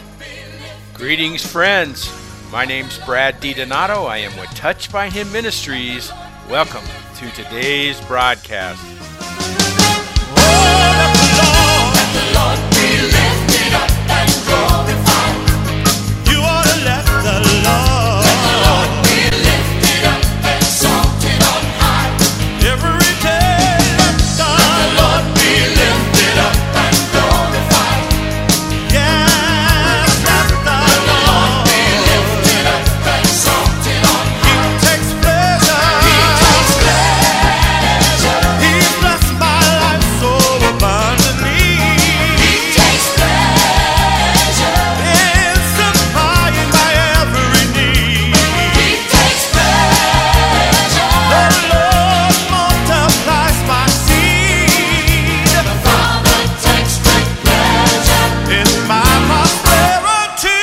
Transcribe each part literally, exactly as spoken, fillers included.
Greetings, friends. My name's Brad DiDonato. I am with Touched by Him Ministries. Welcome to today's broadcast. Oh, let the Lord, let the Lord be lifted up and glorified. You ought to let the Lord, let the Lord be lifted up and exalted on high. Every day, let the, let the Lord be lifted up and glorified. Yes, let the, let the Lord be lifted up and exalted on high. He takes pleasure. He takes pleasure. He blessed my life so abundantly. He takes pleasure in supplying my every need. He takes pleasure. The Lord multiplies my seed. The Father takes great pleasure in my prosperity.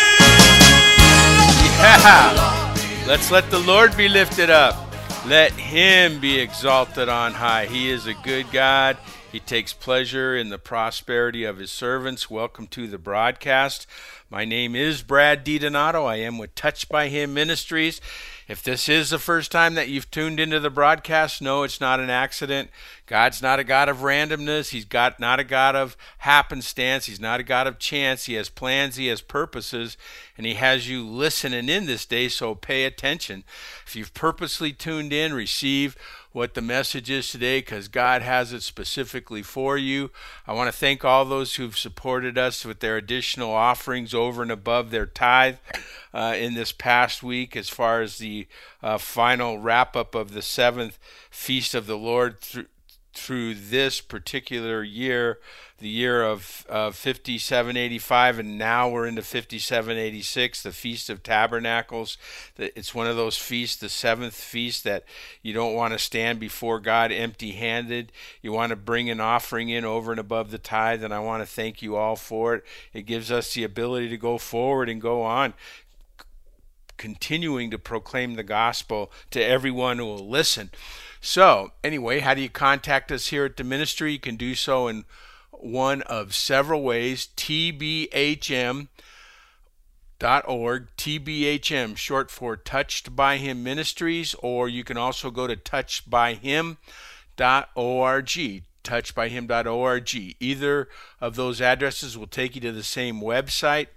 Yeah. Let's let the Lord be lifted up. Let Him be exalted on high. He is a good God. He takes pleasure in the prosperity of His servants. Welcome to the broadcast. My name is Brad DiDonato. I am with Touched by Him Ministries. If this is the first time that you've tuned into the broadcast, no, it's not an accident. God's not a God of randomness. He's got not a God of happenstance. He's not a God of chance. He has plans. He has purposes. And He has you listening in this day, so pay attention. If you've purposely tuned in, receive what the message is today, because God has it specifically for you. I want to thank all those who've supported us with their additional offerings over and above their tithe uh, in this past week, as far as the uh, final wrap-up of the seventh Feast of the Lord through through this particular year, the year of uh, fifty-seven eighty-five, and now we're into fifty-seven eighty-six, the Feast of Tabernacles. It's one of those feasts, the seventh feast, that you don't want to stand before God empty-handed. You want to bring an offering in over and above the tithe, and I want to thank you all for it. It gives us the ability to go forward and go on, continuing to proclaim the gospel to everyone who will listen. So, anyway, how do you contact us here at the ministry? You can do so in one of several ways. T B H M dot org, T B H M, short for Touched by Him Ministries, or you can also go to touched by him dot org, touched by him dot org. Either of those addresses will take you to the same website,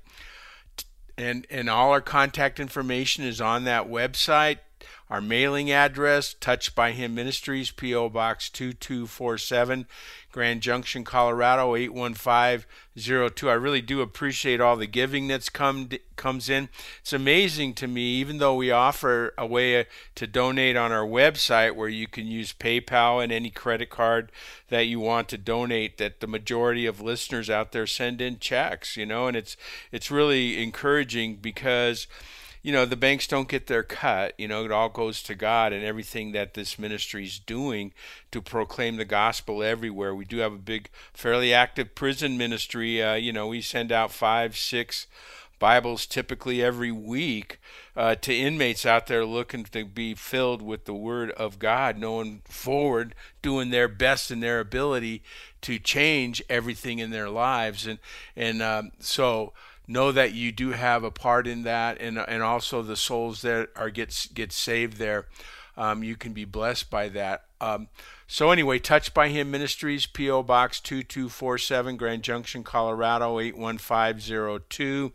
and, and all our contact information is on that website. Our mailing address, Touched by Him Ministries, P O Box two two four seven, Grand Junction, Colorado eight one five zero two. I really do appreciate all the giving that's come comes in. It's amazing to me, even though we offer a way to donate on our website where you can use PayPal and any credit card that you want to donate, that the majority of listeners out there send in checks, you know, and it's it's really encouraging because, you know, the banks don't get their cut. You know, it all goes to God and everything that this ministry is doing to proclaim the gospel everywhere. We do have a big, fairly active prison ministry. Uh, you know, we send out five, six Bibles typically every week uh, to inmates out there looking to be filled with the Word of God, knowing forward, doing their best in their ability to change everything in their lives. And, and um, so... know that you do have a part in that, and and also the souls that are get get saved there. Um, you can be blessed by that. Um, so anyway, Touched by Him Ministries, P O Box two two four seven, Grand Junction, Colorado eight one five zero two.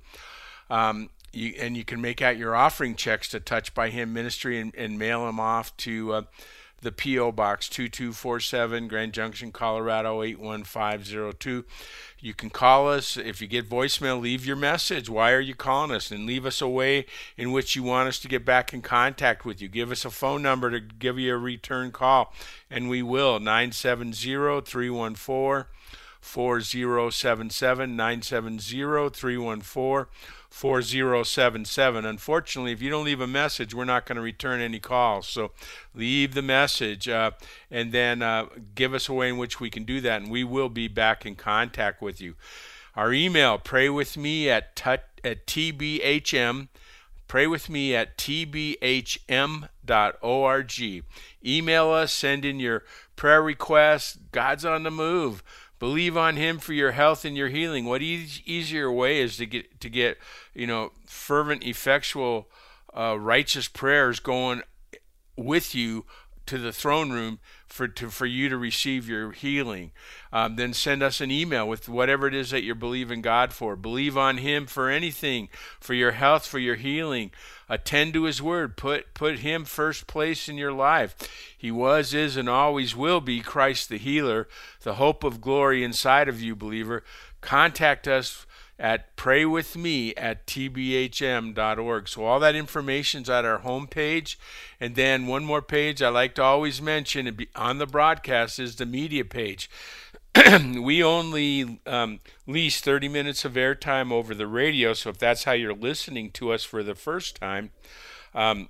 Um, you, and you can make out your offering checks to Touched by Him Ministry and, and mail them off to uh, the P O Box two two four seven, Grand Junction, Colorado eight one five zero two. You can call us. If you get voicemail, leave your message. Why are you calling us? And leave us a way in which you want us to get back in contact with you. Give us a phone number to give you a return call, and we will. nine seven zero, three one four, four zero seven seven, nine seven zero, three one four, four zero seven seven. Unfortunately, if you don't leave a message, we're not going to return any calls. So leave the message uh, and then uh, give us a way in which we can do that, and we will be back in contact with you. Our email, pray with me at, tut, at T B H M. Pray with me at T B H M dot org. Email us, send in your prayer requests. God's on the move. Believe on him for your health and your healing. What e- easier way is to get to get you know fervent, effectual, uh, righteous prayers going with you to the throne room for to, for you to receive your healing. Um, then send us an email with whatever it is that you're believing God for. Believe on him for anything, for your health, for your healing. Attend to his word. Put put him first place in your life. He was, is, and always will be Christ the healer, the hope of glory inside of you, believer. Contact us at praywithme at t b h m dot org. So all that information's at our homepage. And then one more page I like to always mention and be on the broadcast is the media page. We only um, lease thirty minutes of airtime over the radio, so if that's how you're listening to us for the first time, um,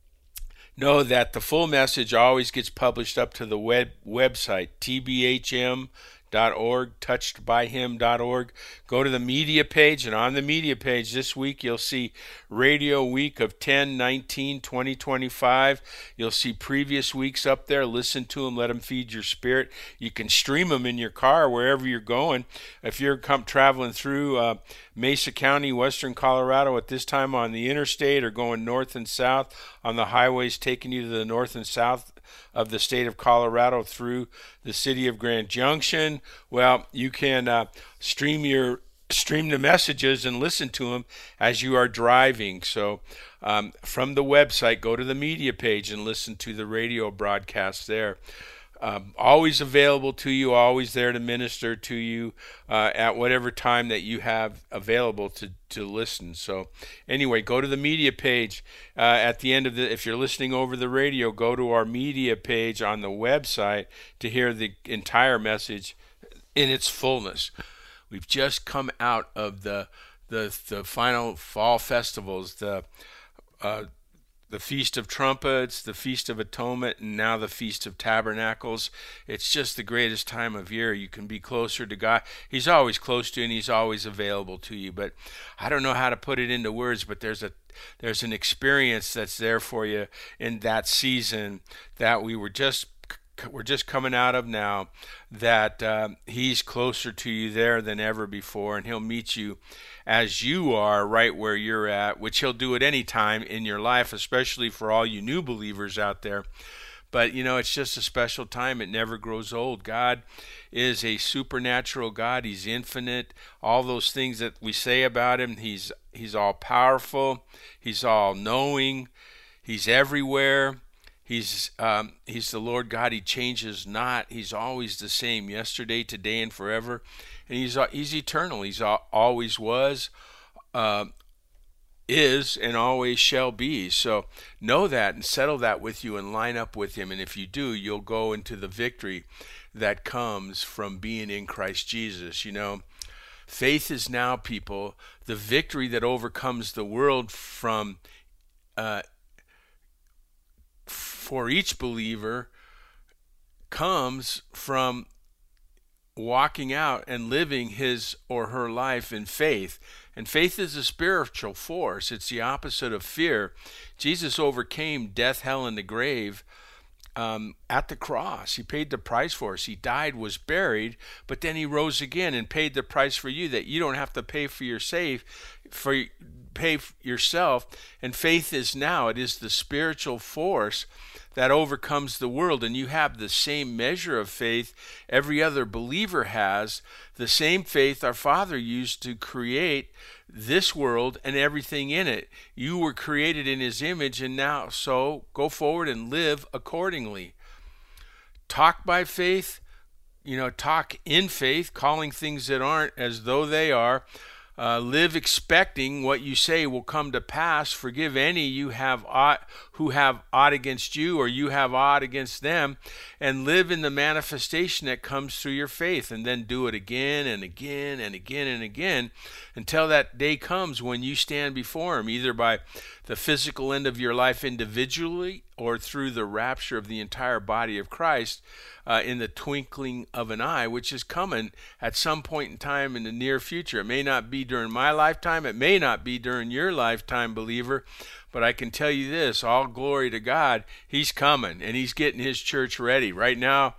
know that the full message always gets published up to the web website, t b h m dot org, touched by him dot org. Go to the media page, and on the media page this week you'll see Radio Week of ten nineteen twenty twenty-five. You'll see previous weeks up there. Listen to them, let them feed your spirit. You can stream them in your car wherever you're going. If you're come traveling through uh, Mesa County, western Colorado at this time on the interstate, or going north and south on the highways taking you to the north and south of the state of Colorado through the city of Grand Junction, well, you can uh, stream your stream the messages and listen to them as you are driving. So um, from the website, go to the media page and listen to the radio broadcast there. Um, always available to you, always there to minister to you uh, at whatever time that you have available to, to listen. So anyway, go to the media page uh, at the end of the, if you're listening over the radio, go to our media page on the website to hear the entire message in its fullness. We've just come out of the the, the final fall festivals, the uh, the Feast of Trumpets, the Feast of Atonement, and now the Feast of Tabernacles. It's just the greatest time of year. You can be closer to God. He's always close to you, and he's always available to you. But I don't know how to put it into words, but there's a there's an experience that's there for you in that season that we were just we're just coming out of now, that uh, he's closer to you there than ever before, and he'll meet you as you are right where you're at, which he'll do at any time in your life, especially for all you new believers out there. But, you know, it's just a special time. It never grows old. God is a supernatural God. He's infinite. All those things that we say about him, he's he's all powerful. He's all knowing. He's everywhere. He's um, he's the Lord God. He changes not. He's always the same, yesterday, today, and forever. And he's he's eternal. He's always was, uh, is, and always shall be. So know that and settle that with you and line up with him. And if you do, you'll go into the victory that comes from being in Christ Jesus. You know, faith is now, people, the victory that overcomes the world from uh for each believer comes from walking out and living his or her life in faith. And faith is a spiritual force. It's the opposite of fear. Jesus overcame death, hell, and the grave um, at the cross. He paid the price for us. He died, was buried, but then he rose again and paid the price for you, that you don't have to pay for your safe, for pay yourself. And faith is now, it is the spiritual force that overcomes the world. And you have the same measure of faith every other believer has, the same faith our Father used to create this world and everything in it. You were created in his image, and now so go forward and live accordingly. Talk by faith, you know, talk in faith, calling things that aren't as though they are. Uh, live expecting what you say will come to pass. Forgive any you have aught, who have aught against you, or you have aught against them, and live in the manifestation that comes through your faith. And then do it again and again and again and again until that day comes when you stand before him, either by the physical end of your life individually or through the rapture of the entire body of Christ uh, in the twinkling of an eye, which is coming at some point in time in the near future. It may not be during my lifetime. It may not be during your lifetime, believer. But I can tell you this, all glory to God, he's coming, and he's getting his church ready. Right now,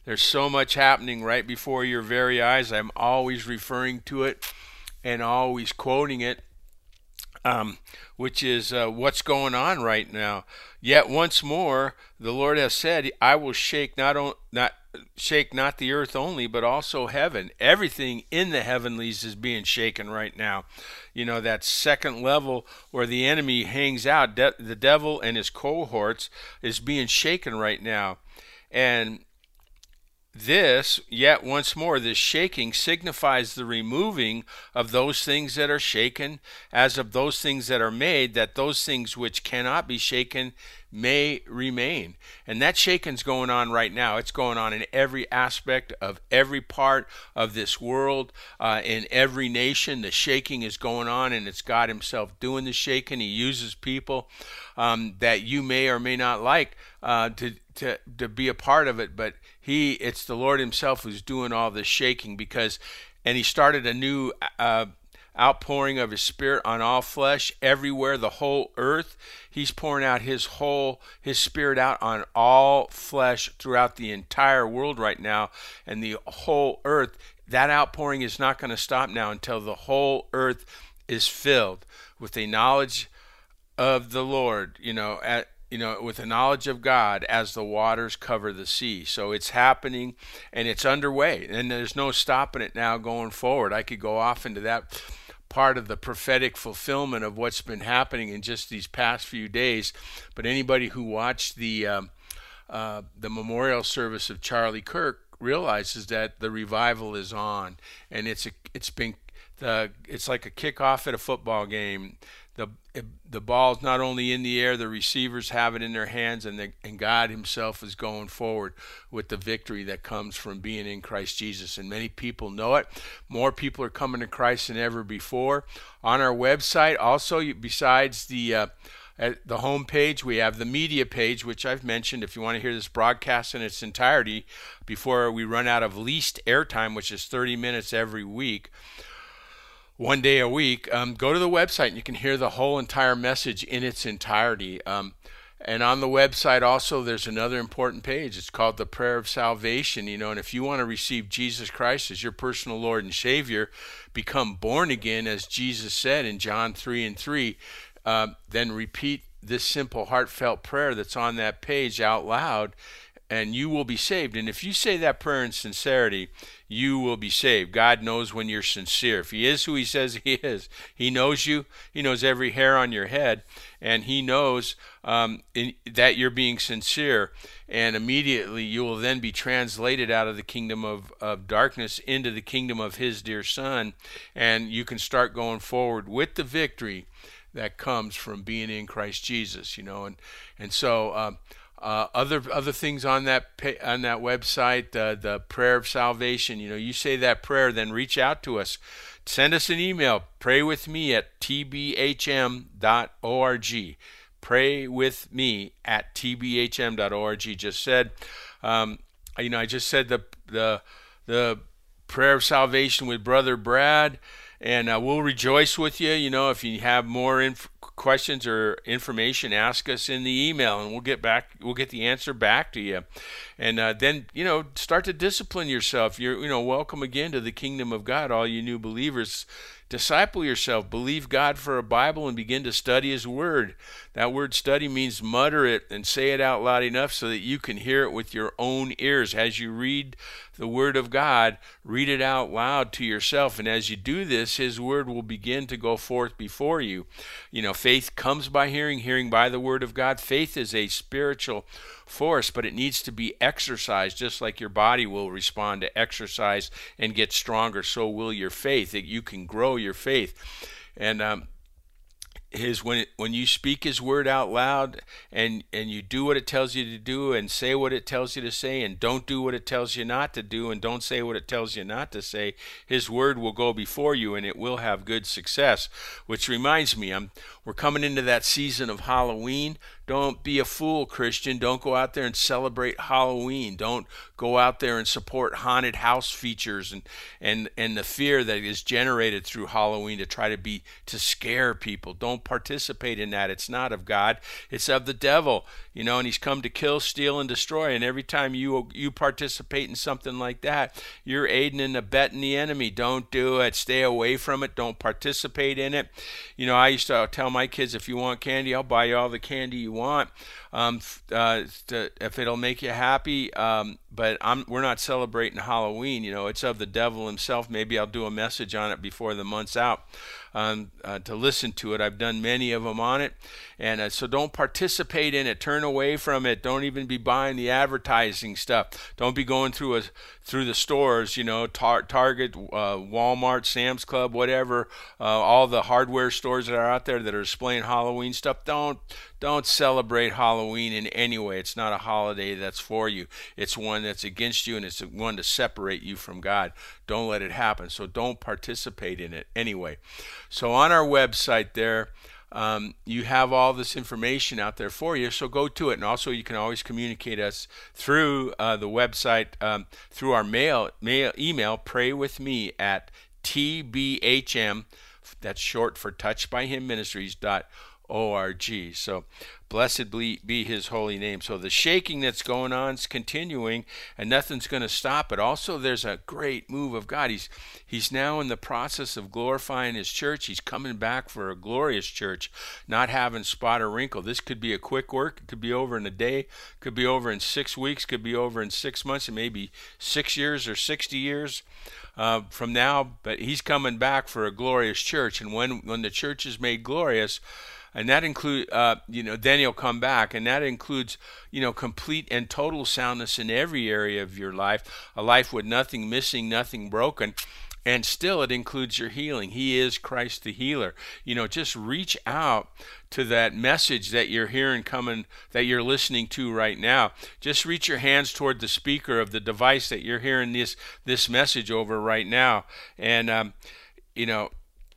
There's so much happening right before your very eyes. I'm always referring to it and always quoting it, um, which is uh, what's going on right now. Yet once more, the Lord has said, I will shake not on, not shake not the earth only, but also heaven. Everything in the heavenlies is being shaken right now. You know, that second level where the enemy hangs out, de- the devil and his cohorts, is being shaken right now. And this, yet once more, this shaking signifies the removing of those things that are shaken, as of those things that are made, that those things which cannot be shaken may remain. And that shaking's going on right now. It's going on in every aspect of every part of this world, uh, in every nation. The shaking is going on, and it's God himself doing the shaking. He uses people um, that you may or may not like uh, to, to, to be a part of it, but he, it's the Lord himself who's doing all this shaking, because, and he started a new uh, outpouring of his spirit on all flesh everywhere, the whole earth. He's pouring out his whole, his spirit out on all flesh throughout the entire world right now, and the whole earth. That outpouring is not going to stop now until the whole earth is filled with a knowledge of the Lord, you know, at, you know, with the knowledge of God as the waters cover the sea. So it's happening, and it's underway, and there's no stopping it now going forward. I could go off into that part of the prophetic fulfillment of what's been happening in just these past few days. But anybody who watched the um, uh, the memorial service of Charlie Kirk realizes that the revival is on, and it's a, it's been the it's like a kickoff at a football game. The the ball's not only in the air, the receivers have it in their hands, and the, and God himself is going forward with the victory that comes from being in Christ Jesus. And many people know it. More people are coming to Christ than ever before. On our website, also, besides the uh, at the home page, we have the media page, which I've mentioned. If you want to hear this broadcast in its entirety before we run out of leased airtime, which is thirty minutes every week, one day a week, um, go to the website and you can hear the whole entire message in its entirety. Um, and on the website also, there's another important page. It's called the Prayer of Salvation. You know, and if you want to receive Jesus Christ as your personal Lord and Savior, become born again, as Jesus said in John three and three, uh, then repeat this simple, heartfelt prayer that's on that page out loud, and you will be saved. And if you say that prayer in sincerity, you will be saved. God knows when you're sincere. If he is who he says he is, he knows you. He knows every hair on your head, and he knows um, in, that you're being sincere. And immediately you will then be translated out of the kingdom of, of darkness into the kingdom of his dear Son, and you can start going forward with the victory that comes from being in Christ Jesus. You know, and and so. Um, Uh, other other things on that pa- on that website, uh, the Prayer of Salvation. You know, you say that prayer, then reach out to us. Send us an email. Pray with me at t b h m dot org. Pray with me at t b h m dot org. Just said, um, you know, I just said the the the Prayer of Salvation with Brother Brad, and uh, we'll rejoice with you. You know, if you have more inf- questions or information, ask us in the email, and we'll get back. We'll get the answer back to you. And uh, then, you know, start to discipline yourself. You're, you know, welcome again to the kingdom of God, all you new believers. Disciple yourself. Believe God for a Bible and begin to study his word. That word study means mutter it and say it out loud enough so that you can hear it with your own ears. As you read the word of God, read it out loud to yourself. And as you do this, his word will begin to go forth before you. You know, faith comes by hearing, hearing by the word of God. Faith is a spiritual force, but it needs to be exercised. Just like your body will respond to exercise and get stronger, so will your faith. You can grow your faith. And um, his when it, when you speak his word out loud, and and you do what it tells you to do, and say what it tells you to say, and don't do what it tells you not to do, and don't say what it tells you not to say, his word will go before you, and it will have good success. Which reminds me, I'm we're coming into that season of Halloween. don't be a fool, Christian. Don't go out there and celebrate Halloween. Don't go out there and support haunted house features and and and the fear that is generated through Halloween to try to be to scare people. Don't participate in that. It's not of God. It's of the devil. You know, and he's come to kill, steal, and destroy. And every time you you participate in something like that, you're aiding and abetting the enemy. Don't do it. Stay away from it. Don't participate in it. You know, I used to tell my kids, if you want candy, I'll buy you all the candy you want, um, uh, to, if it'll make you happy. Um, but I'm, we're not celebrating Halloween. You know, it's of the devil himself. Maybe I'll do a message on it before the month's out, um, uh, to listen to it. I've done many of them on it. And uh, so don't participate in it. Turn away from it. Don't even be buying the advertising stuff. Don't be going through a, through the stores, you know, tar- Target, uh, Walmart, Sam's Club, whatever, uh, all the hardware stores that are out there that are displaying Halloween stuff. Don't don't celebrate Halloween in any way. It's not a holiday that's for you. It's one that's against you, and it's one to separate you from God. Don't let it happen. So don't participate in it anyway. So on our website there, Um, you have all this information out there for you, so go to it. And also, you can always communicate us through uh, the website, um, through our mail, mail email, pray with me at T B H M, that's short for touched by him ministries dot org. So blessed be his holy name. So the shaking that's going on is continuing, and nothing's going to stop it. Also, there's a great move of God. He's he's now in the process of glorifying his church. He's coming back for a glorious church, not having spot or wrinkle. This could be a quick work. It could be over in a day. Could be over in six weeks. Could be over in six months. And maybe six years or sixty years uh, from now. But he's coming back for a glorious church. And when when the church is made glorious, and that include, uh, you know, then he'll come back, and that includes, you know, complete and total soundness in every area of your life, a life with nothing missing, nothing broken, and still it includes your healing. He is Christ the healer. You know, just reach out to that message that you're hearing coming, that you're listening to right now. Just reach your hands toward the speaker of the device that you're hearing this this message over right now, and um, you know,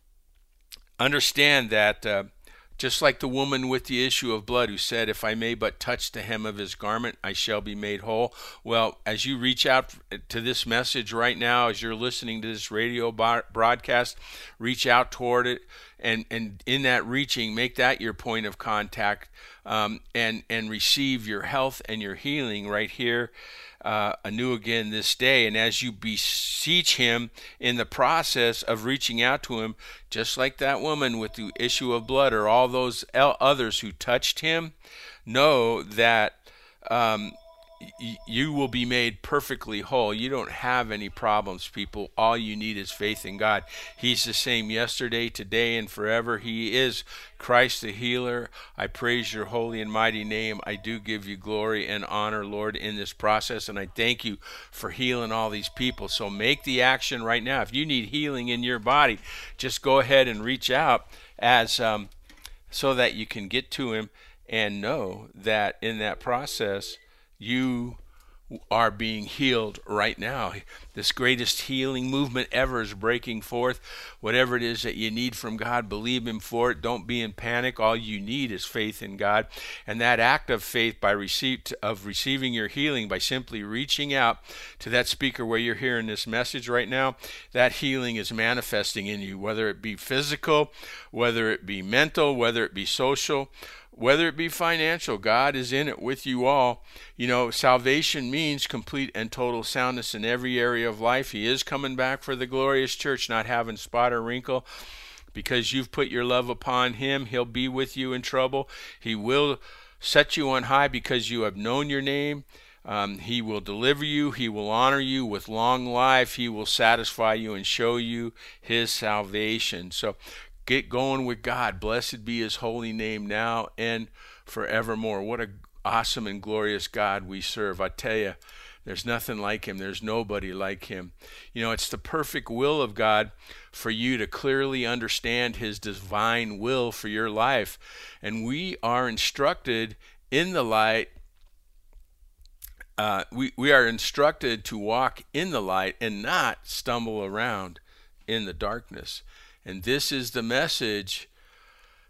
understand that. Uh, Just like the woman with the issue of blood who said, if I may but touch the hem of his garment, I shall be made whole. Well, as you reach out to this message right now, as you're listening to this radio broadcast, reach out toward it. And, and in that reaching, make that your point of contact, um, and, and receive your health and your healing right here uh, anew again this day. And as you beseech him in the process of reaching out to him, just like that woman with the issue of blood or all those others who touched him, know that um, y- you will be made perfectly whole. You don't have any problems, people. All you need is faith in God. He's the same yesterday, today, and forever. He is Christ the healer. I praise your holy and mighty name. I do give you glory and honor, Lord, in this process, and I thank you for healing all these people. So make the action right now. If you need healing in your body, just go ahead and reach out as um, so that you can get to him, and know that in that process you are being healed right now. This greatest healing movement ever is breaking forth. Whatever it is that you need from God, believe him for it. Don't be in panic. All you need is faith in God. And that act of faith by receipt of receiving your healing, by simply reaching out to that speaker where you're hearing this message right now, that healing is manifesting in you, whether it be physical, whether it be mental, whether it be social, whether it be financial. God is in it with you all. You know, salvation means complete and total soundness in every area of life. He is coming back for the glorious church, not having spot or wrinkle. Because you've put your love upon him, he'll be with you in trouble. He will set you on high because you have known your name. Um, he will deliver you. He will honor you with long life. He will satisfy you and show you his salvation. So get going with God. Blessed be his holy name now and forevermore. What an awesome and glorious God we serve. I tell you, there's nothing like him. There's nobody like him. You know, it's the perfect will of God for you to clearly understand his divine will for your life. And we are instructed in the light. Uh, we, we are instructed to walk in the light and not stumble around in the darkness. And this is the message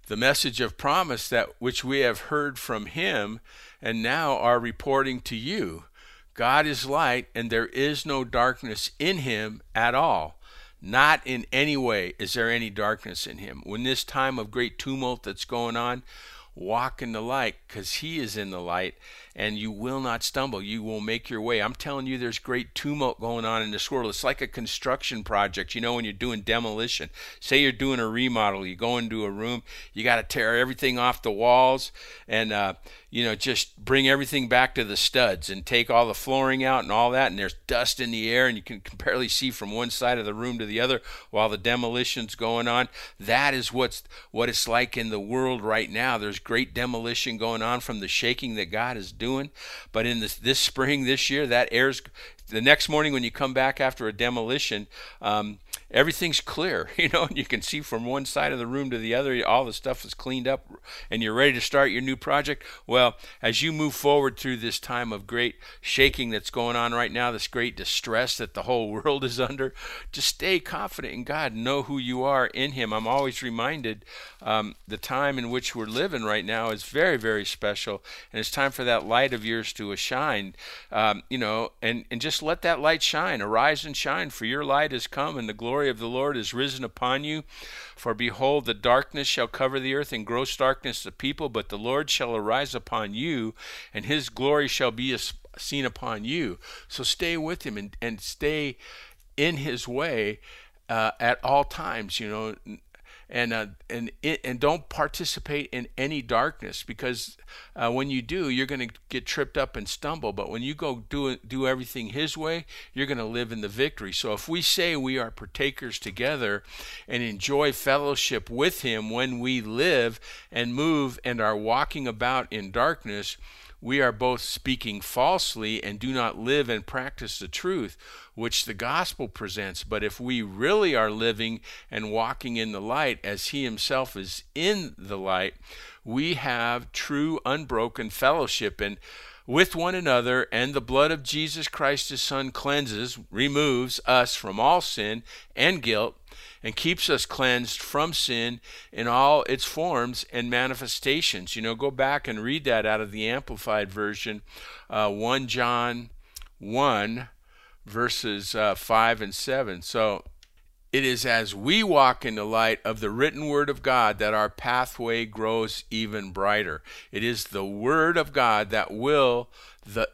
the message of promise that which we have heard from him and now are reporting to you. God is light, and there is no darkness in him at all. Not in any way is there any darkness in him. When this time of great tumult that's going on, walk in the light, because he is in the light, and you will not stumble. You will make your way. I'm telling you, there's great tumult going on in this world. It's like a construction project. You know, when you're doing demolition, say you're doing a remodel, you go into a room, you got to tear everything off the walls and, uh, you know, just bring everything back to the studs and take all the flooring out and all that, and there's dust in the air, and you can, can barely see from one side of the room to the other while the demolition's going on. That is what's what it's like in the world right now. There's great demolition going on from the shaking that God is doing. But in this, this spring, this year, that air's, the next morning when you come back after a demolition, um, everything's clear, you know, and you can see from one side of the room to the other, all the stuff is cleaned up and you're ready to start your new project. Well, as you move forward through this time of great shaking that's going on right now, this great distress that the whole world is under, just stay confident in God, know who you are in him. I'm always reminded um, the time in which we're living right now is very, very special, and it's time for that light of yours to shine, um, you know, and, and just let that light shine. Arise and shine, for your light has come, and the glory of the Lord is risen upon you. For behold, the darkness shall cover the earth, and gross darkness the people, but the Lord shall arise upon you, and his glory shall be seen upon you. So stay with him and, and stay in his way uh, at all times, you know, and uh, and and don't participate in any darkness, because uh, when you do, you're going to get tripped up and stumble. But when you go do do everything his way, you're going to live in the victory. So if we say we are partakers together and enjoy fellowship with him when we live and move and are walking about in darkness, we are both speaking falsely and do not live and practice the truth which the gospel presents. But if we really are living and walking in the light as he himself is in the light, we have true unbroken fellowship and with one another, and the blood of Jesus Christ his Son cleanses, removes us from all sin and guilt, and keeps us cleansed from sin in all its forms and manifestations. You know, go back and read that out of the Amplified Version, uh, First John one, verses uh, five and seven. So it is as we walk in the light of the written word of God that our pathway grows even brighter. It is the word of God that will, the,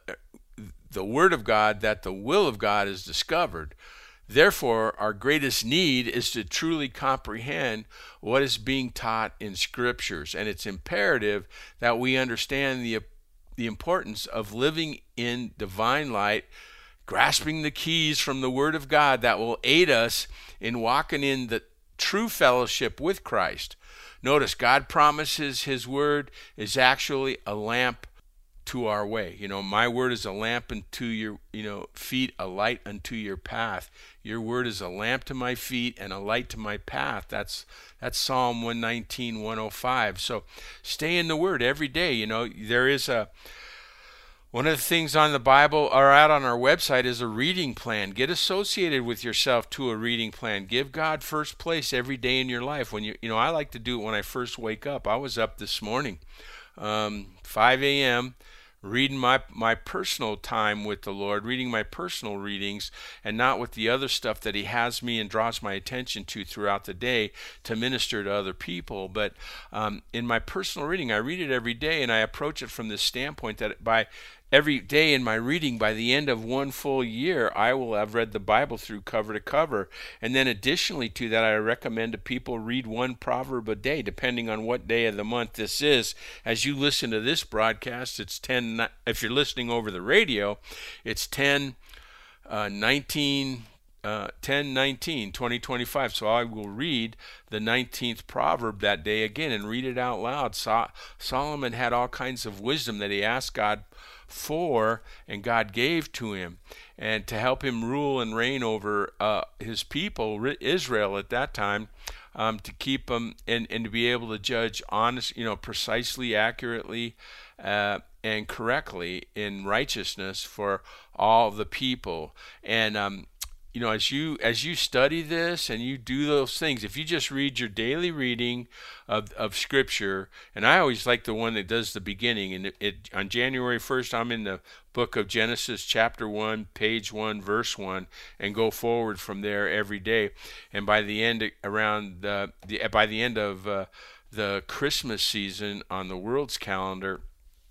the word of God that the will of God is discovered. Therefore, our greatest need is to truly comprehend what is being taught in Scriptures, and it's imperative that we understand the, the importance of living in divine light, grasping the keys from the Word of God that will aid us in walking in the true fellowship with Christ. Notice, God promises his Word is actually a lamp to our way. You know, my word is a lamp unto your, you know, feet, a light unto your path. Your word is a lamp to my feet and a light to my path. That's that's Psalm one nineteen, one oh five. So stay in the word every day. You know, there is a one of the things on the Bible or out on our website is a reading plan. Get associated with yourself to a reading plan. Give God first place every day in your life. When you, you know, I like to do it when I first wake up. I was up this morning, um, five a.m., reading my my personal time with the Lord, reading my personal readings, and not with the other stuff that he has me and draws my attention to throughout the day to minister to other people. But um, in my personal reading, I read it every day, and I approach it from this standpoint that by every day in my reading, by the end of one full year, I will have read the Bible through cover to cover. And then additionally to that, I recommend to people read one proverb a day, depending on what day of the month this is. As you listen to this broadcast, it's ten, if you're listening over the radio, it's ten, uh, nineteen, uh, ten nineteen, twenty twenty-five. So I will read the nineteenth proverb that day again and read it out loud. So, Solomon had all kinds of wisdom that he asked God for, and God gave to him, and to help him rule and reign over uh, his people, Israel at that time, um, to keep them and, and to be able to judge honest, you know, precisely, accurately, uh, and correctly in righteousness for all the people. And um, you know, as you as you study this and you do those things, if you just read your daily reading of of Scripture, and I always like the one that does the beginning, and it, it on January first, I'm in the book of Genesis, chapter one, page one, verse one, and go forward from there every day, and by the end around the, the by the end of uh, the Christmas season on the world's calendar.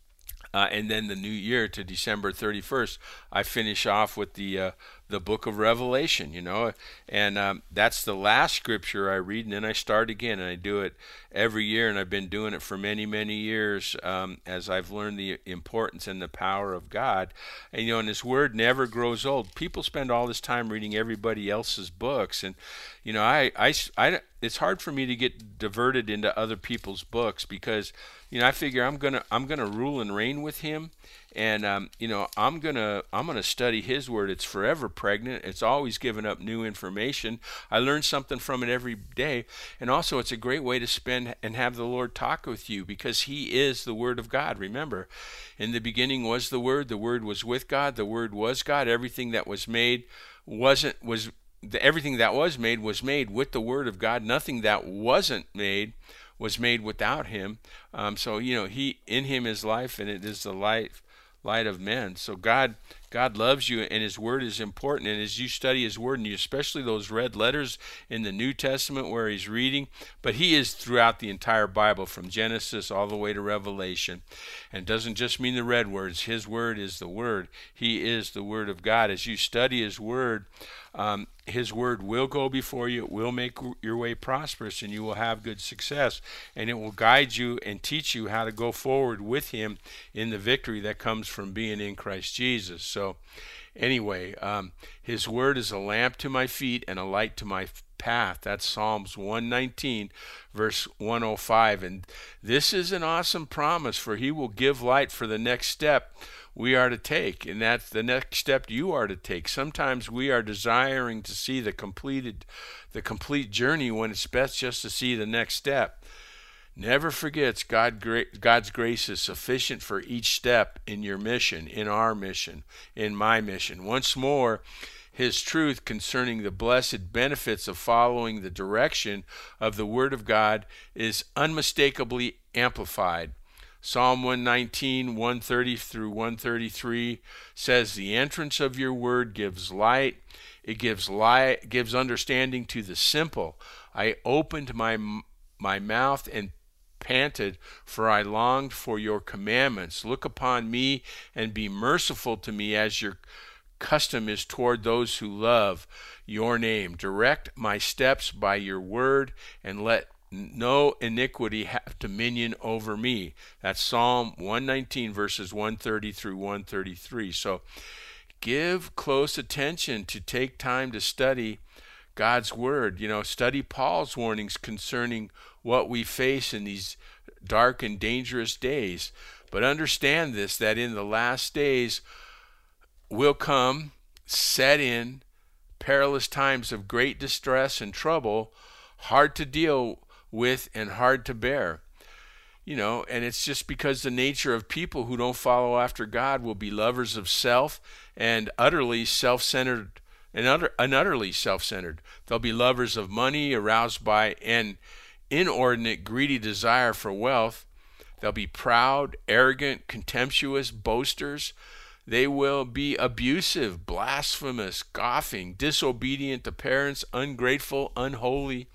Uh, and then the new year to December thirty-first, I finish off with the uh, the book of Revelation, you know, and um, that's the last scripture I read, and then I start again, and I do it every year, and I've been doing it for many, many years um, as I've learned the importance and the power of God. And, you know, and His Word never grows old. People spend all this time reading everybody else's books, and, you know, I, I, I, it's hard for me to get diverted into other people's books because, you know, I figure I'm gonna I'm gonna rule and reign with Him, and um, you know, I'm gonna I'm gonna study His Word. It's forever pregnant. It's always giving up new information. I learn something from it every day, and also it's a great way to spend and have the Lord talk with you because He is the Word of God. Remember, in the beginning was the Word. The Word was with God. The Word was God. Everything that was made wasn't was the, everything that was made was made with the Word of God. Nothing that wasn't made was made without Him. Um, so, you know, He in Him is life, and it is the life light of men. So God God loves you, and His Word is important. And as you study His Word, and you, especially those red letters in the New Testament where He's reading, but He is throughout the entire Bible from Genesis all the way to Revelation. And it doesn't just mean the red words. His Word is the Word. He is the Word of God. As you study His Word, um, His Word will go before you. It will make your way prosperous, and you will have good success. And it will guide you and teach you how to go forward with Him in the victory that comes from being in Christ Jesus. So anyway, um, His Word is a lamp to my feet and a light to my path. That's Psalms one nineteen, verse one oh five. And this is an awesome promise, for He will give light for the next step we are to take, and that's the next step you are to take. Sometimes we are desiring to see the completed, the complete journey when it's best just to see the next step. Never forget, God, God's grace is sufficient for each step in your mission, in our mission, in my mission. Once more, His truth concerning the blessed benefits of following the direction of the Word of God is unmistakably amplified. Psalm one nineteen, one thirty through one thirty-three says, "The entrance of your word gives light. It gives light, gives understanding to the simple. I opened my my mouth and panted, for I longed for your commandments. Look upon me and be merciful to me, as your custom is toward those who love your name. Direct my steps by your word, and let no iniquity have dominion over me." That's Psalm one nineteen, verses one thirty through one thirty-three. So give close attention to take time to study God's Word. You know, study Paul's warnings concerning what we face in these dark and dangerous days. But understand this, that in the last days will come, set in, perilous times of great distress and trouble, hard to deal with and hard to bear. You know, and it's just because the nature of people who don't follow after God will be lovers of self and utterly self-centered and, utter, and utterly self-centered. They'll be lovers of money, aroused by an inordinate, greedy desire for wealth. They'll be proud, arrogant, contemptuous, boasters. They will be abusive, blasphemous, scoffing, disobedient to parents, ungrateful, unholy,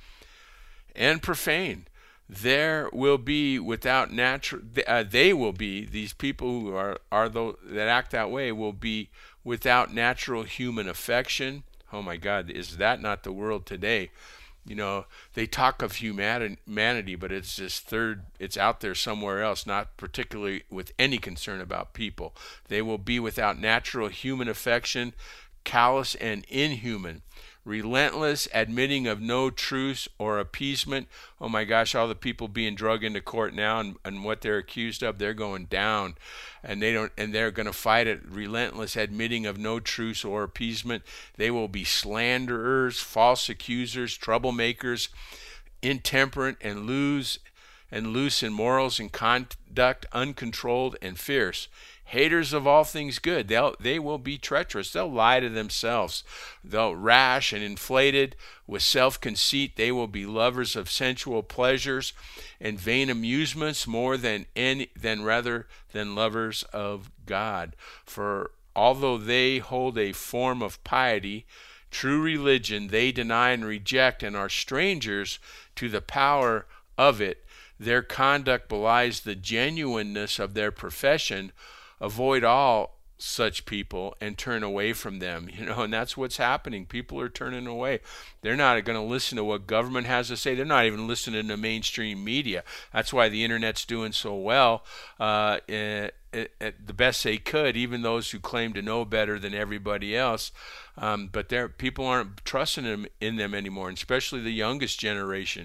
and profane. There will be without natural. Uh, they will be these people who are are those that act that way will be without natural human affection. Oh my God, is that not the world today? You know, they talk of humanity, but it's this third. It's out there somewhere else, not particularly with any concern about people. They will be without natural human affection, callous and inhuman, relentless, admitting of no truce or appeasement. Oh my gosh, all the people being dragged into court now, and, and what they're accused of, they're going down, and they don't, and they're going to fight it. Relentless, admitting of no truce or appeasement. They will be slanderers, false accusers, troublemakers, intemperate, and lose and loose in morals and conduct, uncontrolled and fierce. Haters of all things good. They'll, they will be treacherous. They'll lie to themselves. They'll rash and inflated with self-conceit. They will be lovers of sensual pleasures and vain amusements more than any, than rather than lovers of God. For although they hold a form of piety, true religion, they deny and reject and are strangers to the power of it. Their conduct belies the genuineness of their profession. Avoid all such people and turn away from them. You know, and that's what's happening. People are turning away. They're not going to listen to what government has to say. They're not even listening to mainstream media. That's why the internet's doing so well. Uh, it, it, it, the best they could, even those who claim to know better than everybody else. Um, but they're, people aren't trusting them, in them anymore, and especially the youngest generation.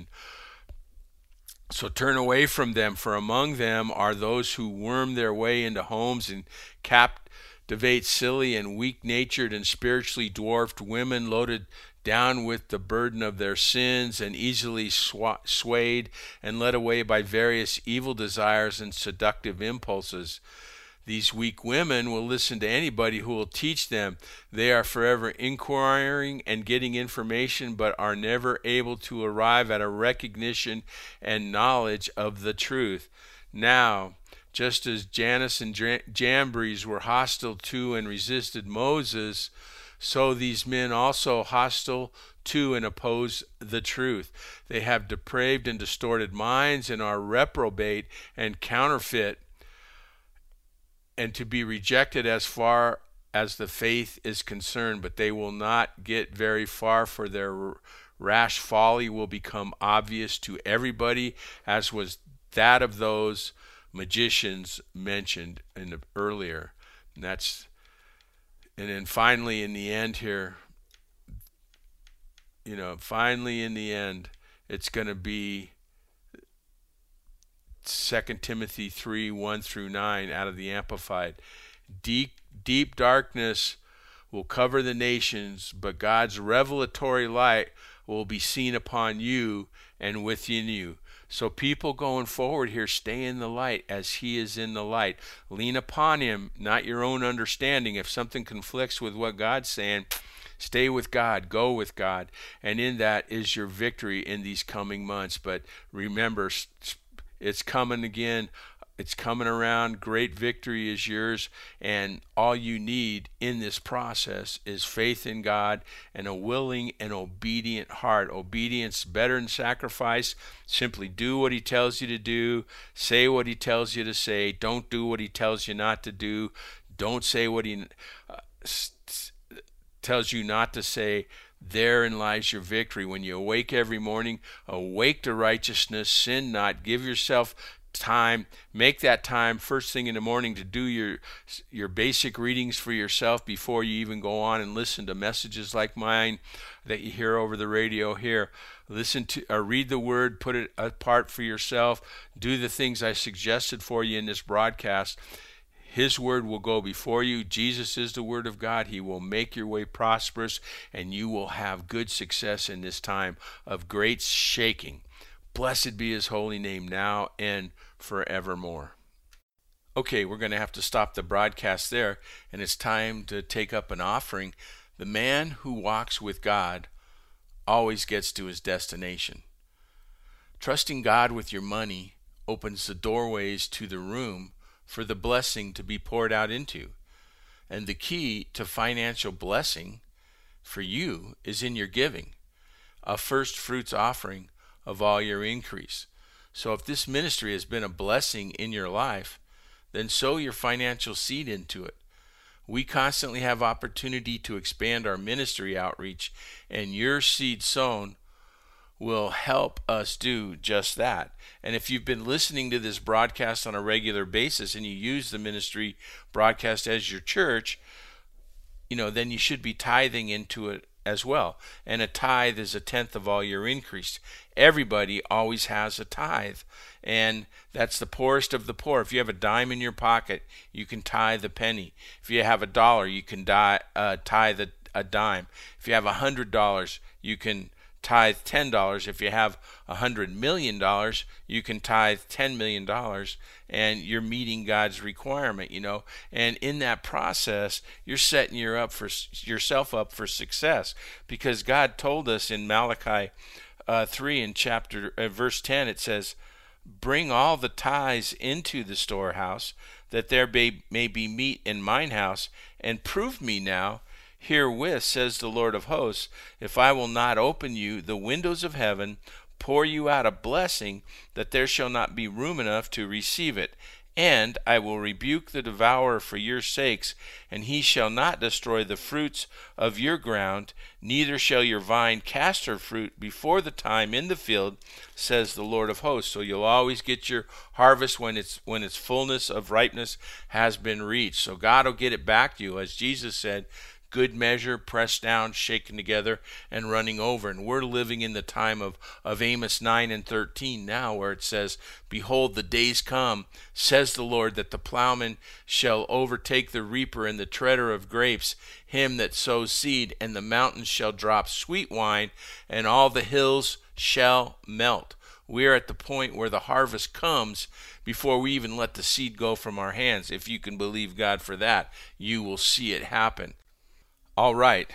So turn away from them, for among them are those who worm their way into homes and captivate silly and weak-natured and spiritually dwarfed women, loaded down with the burden of their sins and easily sw- swayed and led away by various evil desires and seductive impulses. These weak women will listen to anybody who will teach them. They are forever inquiring and getting information, but are never able to arrive at a recognition and knowledge of the truth. Now, just as Jannes and Jambres were hostile to and resisted Moses, so these men also hostile to and oppose the truth. They have depraved and distorted minds and are reprobate and counterfeit, and to be rejected as far as the faith is concerned, but they will not get very far, for their rash folly will become obvious to everybody, as was that of those magicians mentioned in the earlier. And that's, and then finally in the end here, you know, finally in the end, it's going to be Second Timothy three, one through nine out of the Amplified. Deep, deep darkness will cover the nations, but God's revelatory light will be seen upon you and within you. So people going forward here, stay in the light as he is in the light. Lean upon him, not your own understanding. If something conflicts with what God's saying, stay with God, go with God, and in that is your victory in these coming months. But remember, it's coming again. It's coming around. Great victory is yours. And all you need in this process is faith in God and a willing and obedient heart. Obedience better than sacrifice. Simply do what he tells you to do. Say what he tells you to say. Don't do what he tells you not to do. Don't say what he uh, tells you not to say. Therein lies your victory. When you awake every morning, awake to righteousness, sin not, give yourself time, make that time first thing in the morning to do your your basic readings for yourself before you even go on and listen to messages like mine that you hear over the radio here. Listen to or read the word, put it apart for yourself, do the things I suggested for you in this broadcast. His word will go before you. Jesus is the word of God. He will make your way prosperous, and you will have good success in this time of great shaking. Blessed be his holy name now and forevermore. Okay, we're going to have to stop the broadcast there, and it's time to take up an offering. The man who walks with God always gets to his destination. Trusting God with your money opens the doorways to the room for the blessing to be poured out into. And the key to financial blessing for you is in your giving, a first fruits offering of all your increase. So if this ministry has been a blessing in your life, then sow your financial seed into it. We constantly have opportunity to expand our ministry outreach, and your seed sown will help us do just that. And if you've been listening to this broadcast on a regular basis and you use the ministry broadcast as your church, you know, then you should be tithing into it as well. And a tithe is a tenth of all your increase. Everybody always has a tithe, and that's the poorest of the poor. If you have a dime in your pocket, you can tithe a penny. If you have a dollar, you can die, uh, tithe a, a dime. If you have a hundred dollars, you can tithe ten dollars. If you have one hundred million dollars, you can tithe ten million dollars, and you're meeting God's requirement, you know. And in that process, you're setting your up for yourself up for success, because God told us in Malachi uh, three in chapter uh, verse ten, it says, "Bring all the tithes into the storehouse, that there may, may be meat in mine house, and prove me now herewith, says the Lord of hosts, if I will not open you the windows of heaven, pour you out a blessing, that there shall not be room enough to receive it. And I will rebuke the devourer for your sakes, and he shall not destroy the fruits of your ground, neither shall your vine cast her fruit before the time in the field, says the Lord of hosts." So you'll always get your harvest when it's when its fullness of ripeness has been reached. So God will get it back to you, as Jesus said, good measure, pressed down, shaken together, and running over. And we're living in the time of, of Amos nine and thirteen now, where it says, "Behold, the days come, says the Lord, that the plowman shall overtake the reaper and the treader of grapes, him that sows seed, and the mountains shall drop sweet wine, and all the hills shall melt." We are at the point where the harvest comes before we even let the seed go from our hands. If you can believe God for that, you will see it happen. All right,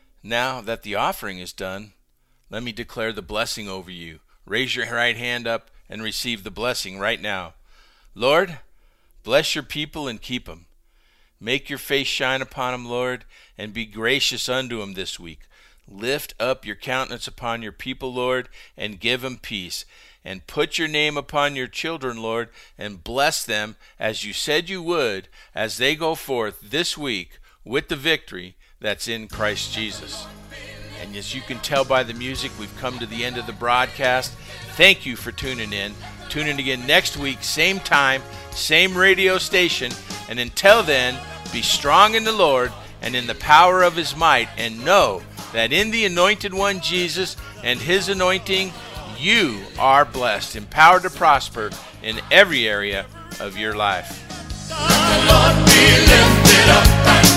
now that the offering is done, let me declare the blessing over you. Raise your right hand up and receive the blessing right now. Lord, bless your people and keep them. Make your face shine upon them, Lord, and be gracious unto them this week. Lift up your countenance upon your people, Lord, and give them peace. And put your name upon your children, Lord, and bless them as you said you would, as they go forth this week with the victory that's in Christ Jesus. And as you can tell by the music, we've come to the end of the broadcast. Thank you for tuning in. Tune in again next week, same time, same radio station. And until then, be strong in the Lord and in the power of his might, and know that in the Anointed One Jesus and his anointing, you are blessed, empowered to prosper in every area of your life. The Lord be lifted up.